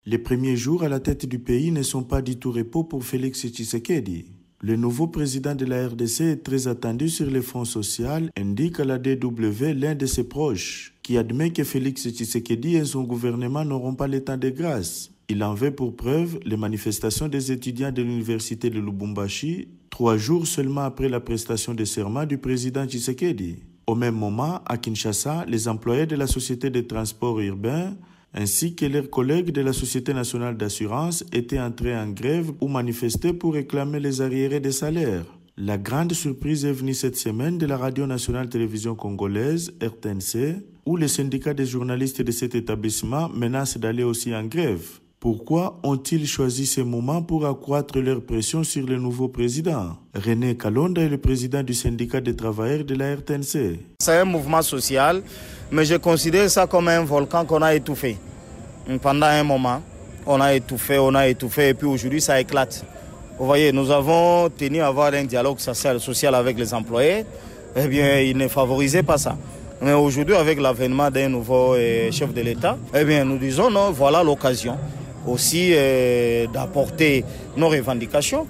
Les premiers jours à la tête du pays ne sont pas du tout repos pour Félix Tshisekedi. Le nouveau président de la RDC est très attendu sur le front social, indique à la DW l'un de ses proches, qui admet que Félix Tshisekedi et son gouvernement n'auront pas le temps de grâce. Il en veut pour preuve les manifestations des étudiants de l'université de Lubumbashi, 3 jours seulement après la prestation de serment du président Tshisekedi. Au même moment, à Kinshasa, les employés de la société de transport urbain ainsi que leurs collègues de la Société nationale d'assurance étaient entrés en grève ou manifestaient pour réclamer les arriérés des salaires. La grande surprise est venue cette semaine de la Radio nationale télévision congolaise, RTNC, où les syndicats des journalistes de cet établissement menacent d'aller aussi en grève. Pourquoi ont-ils choisi ce moment pour accroître leur pression sur le nouveau président? René Kalonda est le président du syndicat des travailleurs de la RTNC. C'est un mouvement social, mais je considère ça comme un volcan qu'on a étouffé. Pendant un moment, on a étouffé, et puis aujourd'hui ça éclate. Vous voyez, nous avons tenu à avoir un dialogue social avec les employés. Eh bien, ils ne favorisaient pas ça. Mais aujourd'hui, avec l'avènement d'un nouveau chef de l'État, eh bien, nous disons non, voilà l'occasion aussi d'apporter nos revendications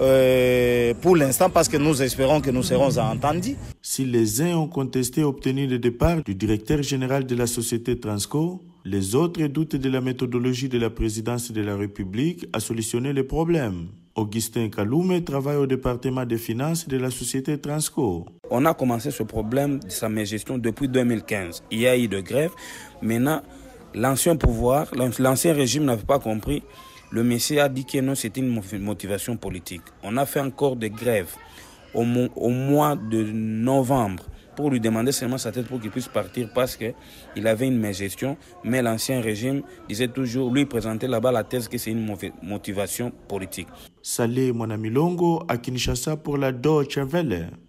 pour l'instant parce que nous espérons que nous serons entendus. Si les uns ont contesté et obtenu le départ du directeur général de la société Transco, les autres doutent de la méthodologie de la présidence de la République à solutionner les problèmes. Augustin Kaloume travaille au département des finances de la société Transco. On a commencé ce problème de sa gestion depuis 2015. Il y a eu de grève. Maintenant, l'ancien pouvoir, l'ancien régime n'avait pas compris. Le Messie a dit que non, c'était une motivation politique. On a fait encore des grèves au mois de novembre pour lui demander seulement sa tête pour qu'il puisse partir parce qu'il avait une gestion. Mais l'ancien régime disait toujours, lui présentait là-bas la thèse que c'est une motivation politique. Salé Mwanamilongo à Kinshasa pour la Deutsche Welle.